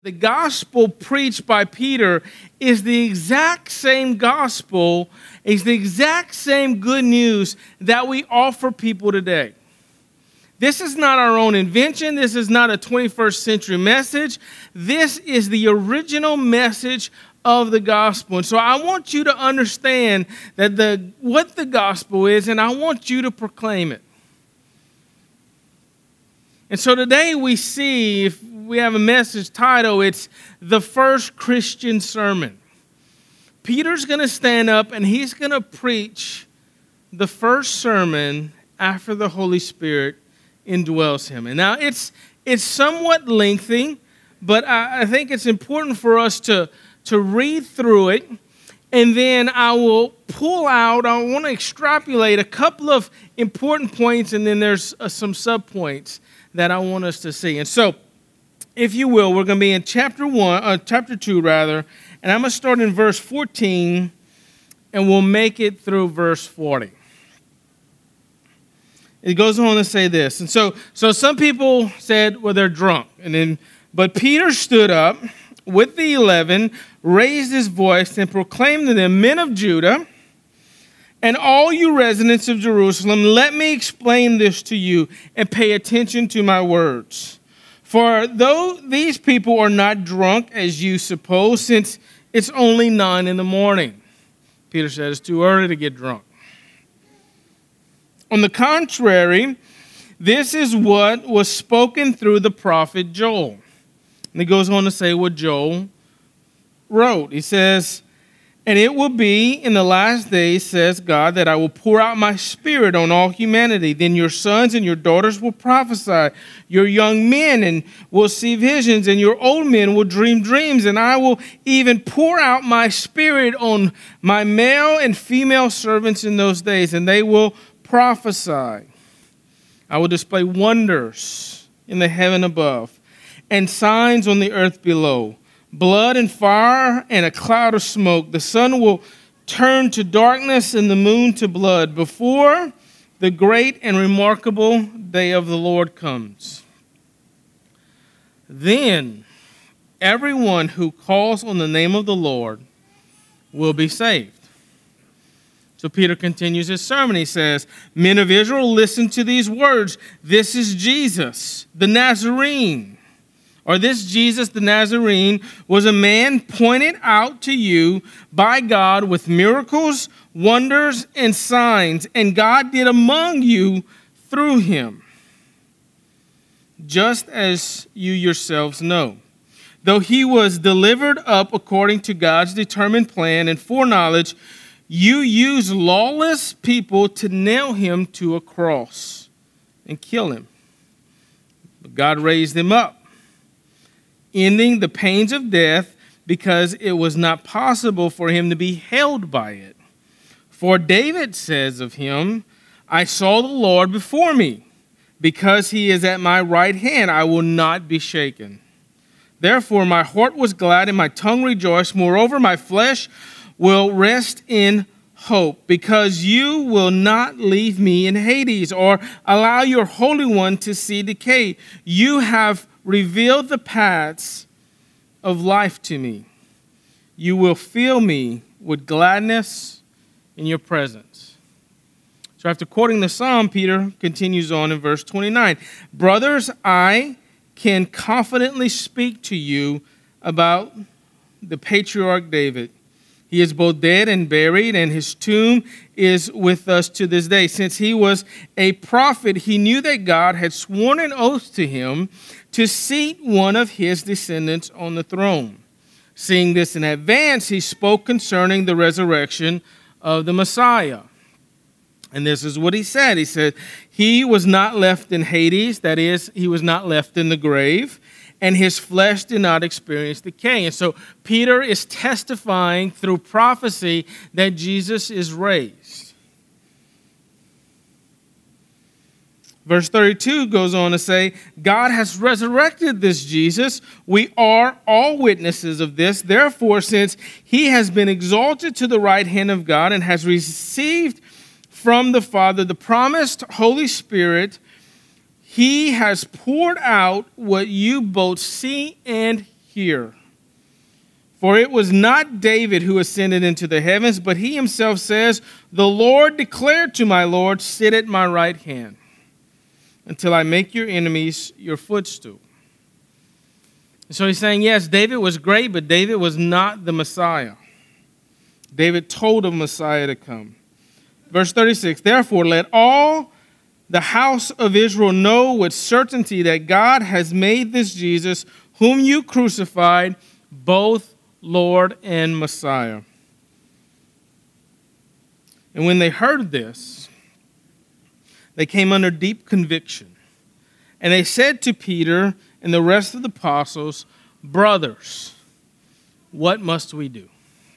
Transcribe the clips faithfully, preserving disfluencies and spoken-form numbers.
The gospel preached by Peter is the exact same gospel, is the exact same good news that we offer people today. This is not our own invention. This is not a twenty-first century message. This is the original message of the gospel. And so I want you to understand that the what the gospel is, and I want you to proclaim it. And so today we see, if we have a message title, it's The First Christian Sermon. Peter's going to stand up and he's going to preach the first sermon after the Holy Spirit indwells him. And now it's it's somewhat lengthy, but I, I think it's important for us to, to read through it. And then I will pull out, I want to extrapolate a couple of important points, and then there's uh, some subpoints that I want us to see. And so, if you will, we're going to be in chapter one, uh, chapter two rather, and I'm going to start in verse fourteen, and we'll make it through verse forty. It goes on to say this, and so, so some people said, well, they're drunk, and then, but Peter stood up with the eleven, raised his voice, and proclaimed to them, men of Judah, and all you residents of Jerusalem, let me explain this to you and pay attention to my words. For though these people are not drunk as you suppose, since it's only nine in the morning. Peter said it's too early to get drunk. On the contrary, this is what was spoken through the prophet Joel. And he goes on to say what Joel wrote. He says, and it will be in the last days, says God, that I will pour out my spirit on all humanity. Then your sons and your daughters will prophesy. Your young men and will see visions, and your old men will dream dreams. And I will even pour out my spirit on my male and female servants in those days, and they will prophesy. I will display wonders in the heaven above and signs on the earth below, blood and fire and a cloud of smoke. The sun will turn to darkness and the moon to blood before the great and remarkable day of the Lord comes. Then everyone who calls on the name of the Lord will be saved. So Peter continues his sermon. He says, men of Israel, listen to these words. This is Jesus, the Nazarene. Or this Jesus the Nazarene was a man pointed out to you by God with miracles, wonders, and signs, and God did among you through him, just as you yourselves know. Though he was delivered up according to God's determined plan and foreknowledge, you used lawless people to nail him to a cross and kill him. But God raised him up, ending the pains of death, because it was not possible for him to be held by it. For David says of him, I saw the Lord before me. Because he is at my right hand, I will not be shaken. Therefore my heart was glad and my tongue rejoiced. Moreover, my flesh will rest in hope, because you will not leave me in Hades or allow your Holy One to see decay. You have revealed the paths of life to me. You will fill me with gladness in your presence. So after quoting the psalm, Peter continues on in verse twenty-nine. Brothers, I can confidently speak to you about the patriarch David. He is both dead and buried, and his tomb is with us to this day. Since he was a prophet, he knew that God had sworn an oath to him to seat one of his descendants on the throne. Seeing this in advance, he spoke concerning the resurrection of the Messiah. And this is what he said. He said, he was not left in Hades, that is, he was not left in the grave, and his flesh did not experience decay. And so Peter is testifying through prophecy that Jesus is raised. Verse thirty-two goes on to say, God has resurrected this Jesus. We are all witnesses of this. Therefore, since he has been exalted to the right hand of God and has received from the Father the promised Holy Spirit, he has poured out what you both see and here. For it was not David who ascended into the heavens, but he himself says, the Lord declared to my Lord, sit at my right hand until I make your enemies your footstool. So he's saying, yes, David was great, but David was not the Messiah. David told of Messiah to come. Verse thirty-six, therefore let all the house of Israel know with certainty that God has made this Jesus, whom you crucified, both Lord and Messiah. And when they heard this, they came under deep conviction. And they said to Peter and the rest of the apostles, brothers, what must we do?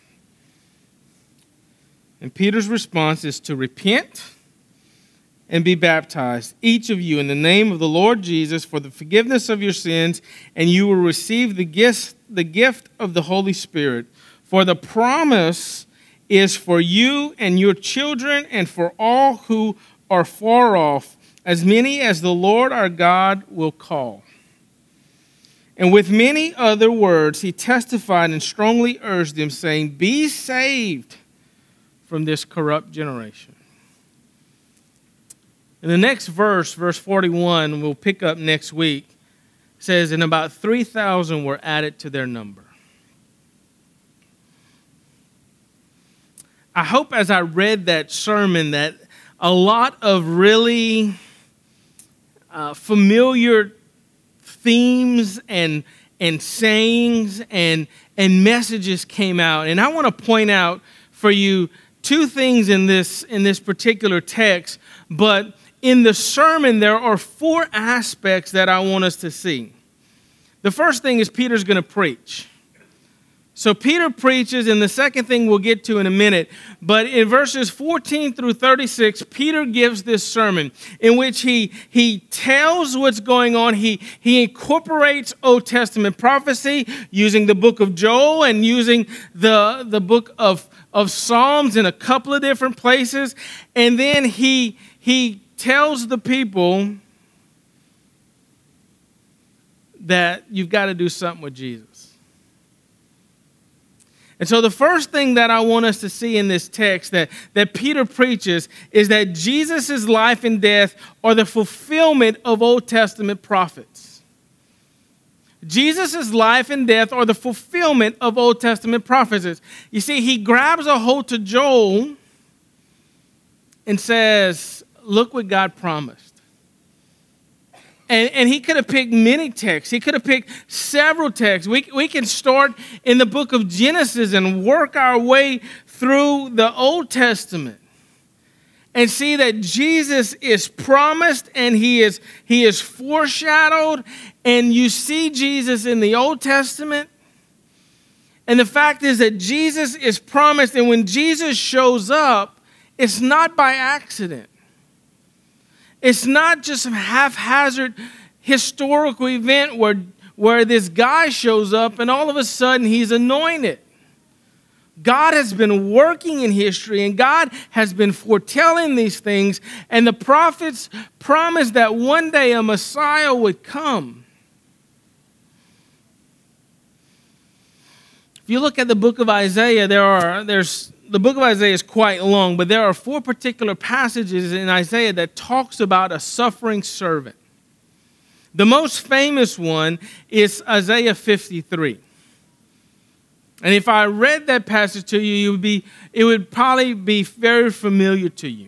And Peter's response is to repent and be baptized, each of you, in the name of the Lord Jesus for the forgiveness of your sins, and you will receive the gift, the gift of the Holy Spirit. For the promise is for you and your children and for all who are far off, as many as the Lord our God will call. And with many other words, he testified and strongly urged them, saying, be saved from this corrupt generation. In the next verse, verse forty-one, we'll pick up next week, says, and about three thousand were added to their number. I hope as I read that sermon that a lot of really uh, familiar themes and and sayings and and messages came out. And I want to point out for you two things in this in this particular text, but in the sermon, there are four aspects that I want us to see. The first thing is Peter's going to preach. So Peter preaches, and the second thing we'll get to in a minute. But in verses fourteen through thirty-six, Peter gives this sermon in which he, he tells what's going on. He, he incorporates Old Testament prophecy using the book of Joel and using the, the book of, of Psalms in a couple of different places. And then he he tells the people that you've got to do something with Jesus. And so the first thing that I want us to see in this text that, that Peter preaches is that Jesus' life and death are the fulfillment of Old Testament prophets. Jesus' life and death are the fulfillment of Old Testament prophecies. You see, he grabs a hold to Joel and says, look what God promised. And, and he could have picked many texts. He could have picked several texts. We, we can start in the book of Genesis and work our way through the Old Testament and see that Jesus is promised and he is, he is foreshadowed. And you see Jesus in the Old Testament. And the fact is that Jesus is promised. And when Jesus shows up, it's not by accident. It's not just a haphazard historical event where, where this guy shows up and all of a sudden he's anointed. God has been working in history and God has been foretelling these things, and the prophets promised that one day a Messiah would come. If you look at the book of Isaiah, there are there's The book of Isaiah is quite long, but there are four particular passages in Isaiah that talks about a suffering servant. The most famous one is Isaiah fifty-three. And if I read that passage to you, it would be, it would probably be very familiar to you.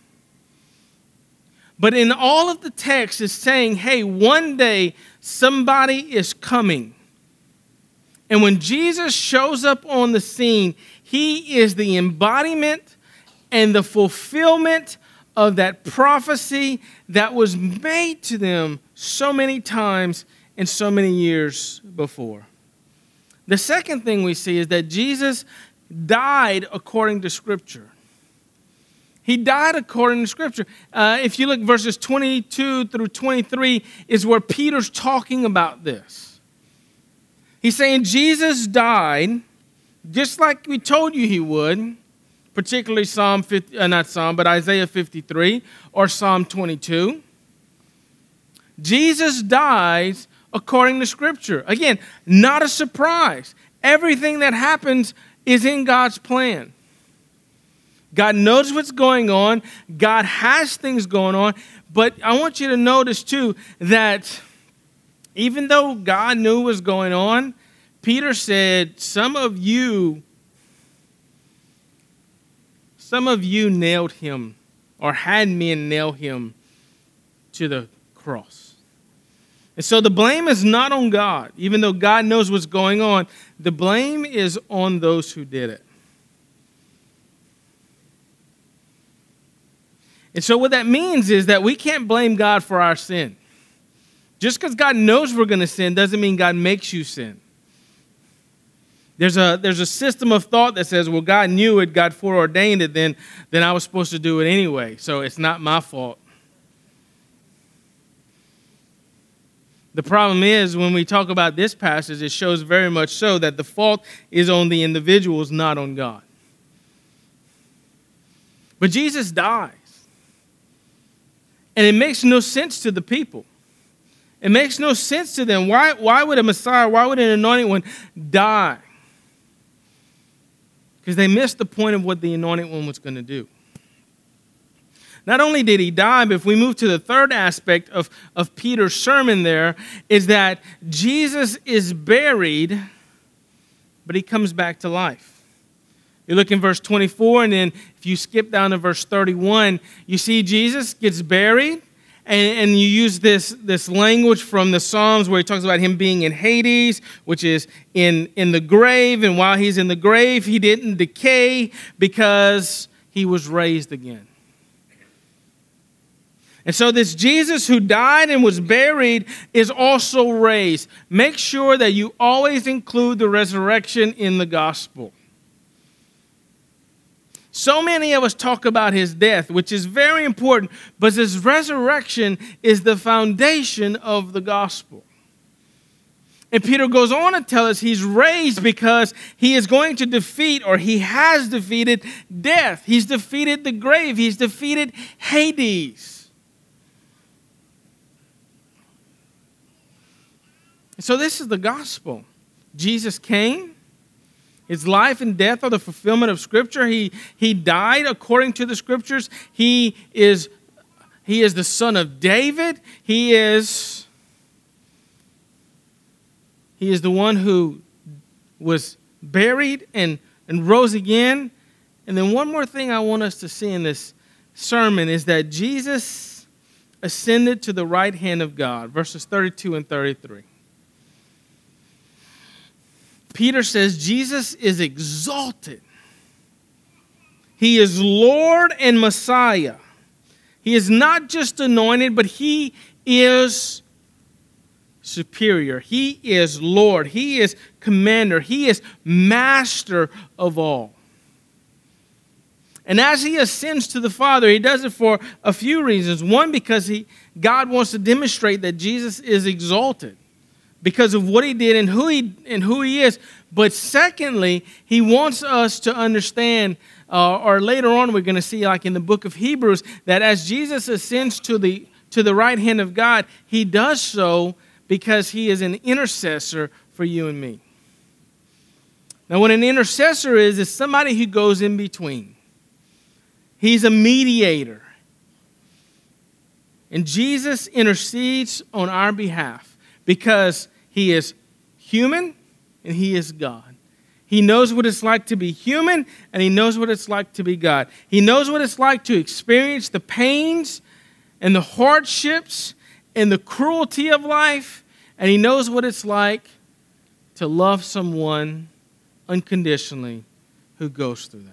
But in all of the text, it's saying, hey, one day somebody is coming. And when Jesus shows up on the scene, he is the embodiment and the fulfillment of that prophecy that was made to them so many times and so many years before. The second thing we see is that Jesus died according to Scripture. He died according to Scripture. Uh, if you look, verses twenty-two through twenty-three is where Peter's talking about this. He's saying Jesus died just like we told you he would, particularly Psalm fifty, uh, not Psalm, but Isaiah fifty-three or Psalm twenty-two. Jesus dies according to Scripture. Again, not a surprise. Everything that happens is in God's plan. God knows what's going on. God has things going on. But I want you to notice, too, that even though God knew what was going on, Peter said, some of you, some of you nailed him or had men nail him to the cross. And so the blame is not on God. Even though God knows what's going on, the blame is on those who did it. And so what that means is that we can't blame God for our sin. Just because God knows we're going to sin doesn't mean God makes you sin. There's a, there's a system of thought that says, well, God knew it, God foreordained it, then, then I was supposed to do it anyway, so it's not my fault. The problem is, when we talk about this passage, it shows very much so that the fault is on the individuals, not on God. But Jesus dies. And it makes no sense to the people. It makes no sense to them. Why, why would a Messiah, why would an anointed one die? Because they missed the point of what the anointed one was going to do. Not only did he die, but if we move to the third aspect of, of Peter's sermon there, is that Jesus is buried, but he comes back to life. You look in verse twenty-four, and then if you skip down to verse thirty-one, you see Jesus gets buried, and, and you use this, this language from the Psalms where he talks about him being in Hades, which is in, in the grave, and while he's in the grave, he didn't decay because he was raised again. And so this Jesus who died and was buried is also raised. Make sure that you always include the resurrection in the gospel. So many of us talk about his death, which is very important, but his resurrection is the foundation of the gospel. And Peter goes on to tell us he's raised because he is going to defeat, or he has defeated, death. He's defeated the grave. He's defeated Hades. So this is the gospel. Jesus came. His life and death are the fulfillment of Scripture. He, he died according to the Scriptures. He is, he is the son of David. He is, he is the one who was buried and, and rose again. And then one more thing I want us to see in this sermon is that Jesus ascended to the right hand of God, verses thirty-two and thirty-three. Peter says Jesus is exalted. He is Lord and Messiah. He is not just anointed, but he is superior. He is Lord. He is commander. He is master of all. And as he ascends to the Father, he does it for a few reasons. One, because he, God wants to demonstrate that Jesus is exalted because of what he did and who he and who he is. But secondly, he wants us to understand, uh, or later on we're going to see, like in the book of Hebrews, that as Jesus ascends to the to the right hand of God, he does so because he is an intercessor for you and me. Now, what an intercessor is, is somebody who goes in between. He's a mediator. And Jesus intercedes on our behalf because he is human and he is God. He knows what it's like to be human, and he knows what it's like to be God. He knows what it's like to experience the pains and the hardships and the cruelty of life, and he knows what it's like to love someone unconditionally who goes through that.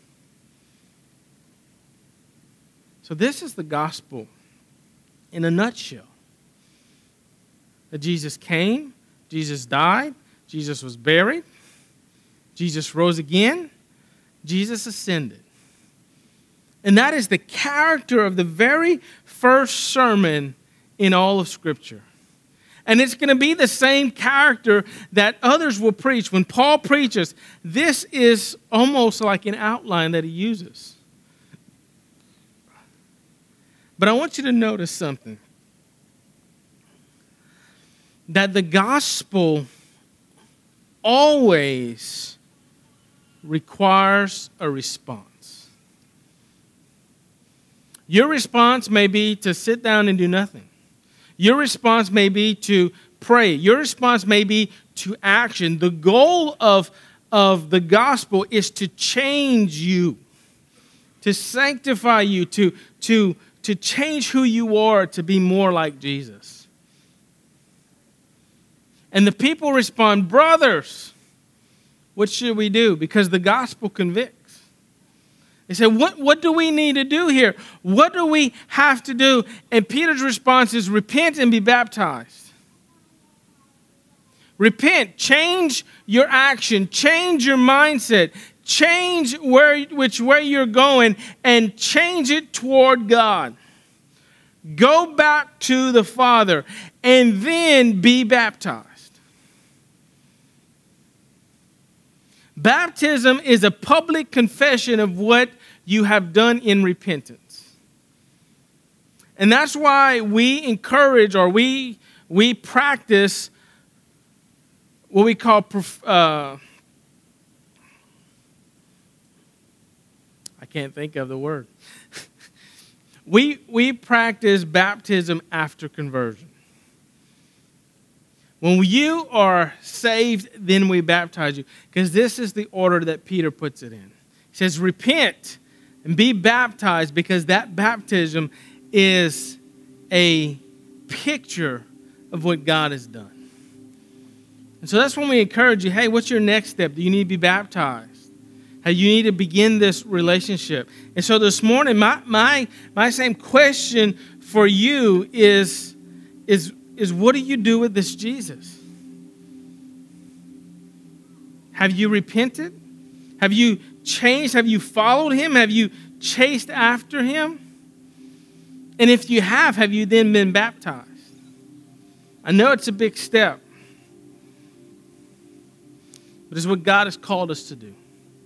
So this is the gospel in a nutshell. That Jesus came, Jesus died, Jesus was buried, Jesus rose again, Jesus ascended. And that is the character of the very first sermon in all of Scripture. And it's going to be the same character that others will preach. When Paul preaches, this is almost like an outline that he uses. But I want you to notice something. that the gospel always requires a response. Your response may be to sit down and do nothing. Your response may be to pray. Your response may be to action. The goal of, of the gospel is to change you, to sanctify you, to, to, to change who you are to be more like Jesus. And the people respond, brothers, what should we do? Because the gospel convicts. They said, what, what do we need to do here? What do we have to do? And Peter's response is, repent and be baptized. Repent, change your action, change your mindset, change where which way you're going, and change it toward God. Go back to the Father, and then be baptized. Baptism is a public confession of what you have done in repentance. And that's why we encourage or we, we practice what we call, uh, I can't think of the word. we, we practice baptism after conversion. When you are saved, then we baptize you. Because this is the order that Peter puts it in. He says, repent and be baptized, because that baptism is a picture of what God has done. And so that's when we encourage you, hey, what's your next step? Do you need to be baptized? Hey, you need to begin this relationship. And so this morning, my my, my same question for you is, is, is what do you do with this Jesus? Have you repented? Have you changed? Have you followed him? Have you chased after him? And if you have, have you then been baptized? I know it's a big step, but it's what God has called us to do.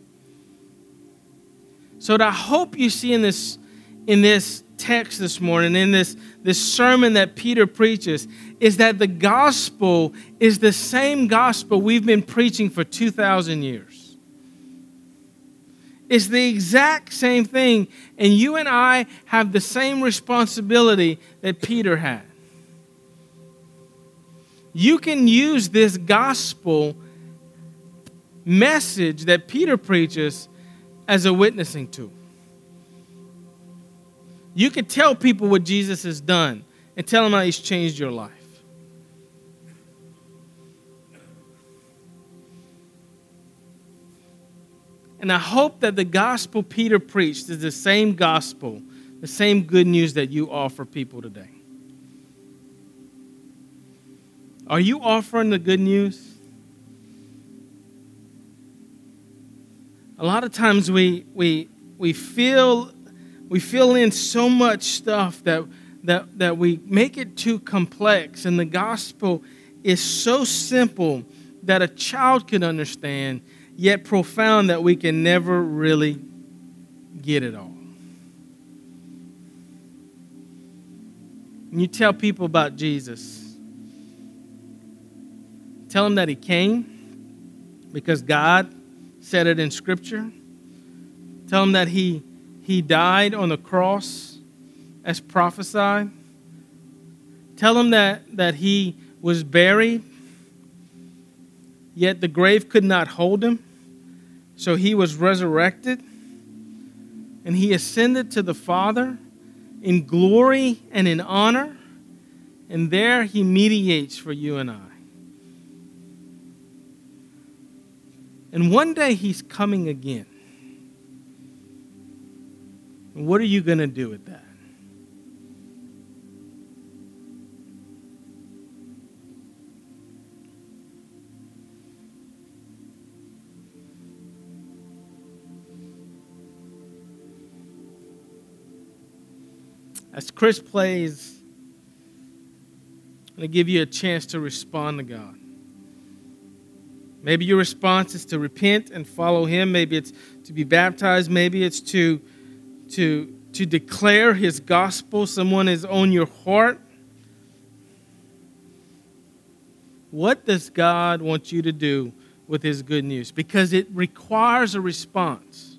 So what I hope you see in this, in this text this morning, in this, this sermon that Peter preaches, is that the gospel is the same gospel we've been preaching for two thousand years. It's the exact same thing, and you and I have the same responsibility that Peter had. You can use this gospel message that Peter preaches as a witnessing tool. You can tell people what Jesus has done and tell them how he's changed your life. And I hope that the gospel Peter preached is the same gospel, the same good news that you offer people today. Are you offering the good news? A lot of times we we we feel we fill in so much stuff that that that we make it too complex, and the gospel is so simple that a child can understand, yet profound that we can never really get it all. When you tell people about Jesus, tell them that he came because God said it in Scripture. Tell them that he, he died on the cross as prophesied. Tell them that, that he was buried, yet the grave could not hold him. So he was resurrected, and he ascended to the Father in glory and in honor, and there he mediates for you and I. And one day he's coming again. And what are you going to do with that? As Chris plays, I'm going to give you a chance to respond to God. Maybe your response is to repent and follow him. Maybe it's to be baptized. Maybe it's to, to, to declare his gospel. Someone is on your heart. What does God want you to do with his good news? Because it requires a response.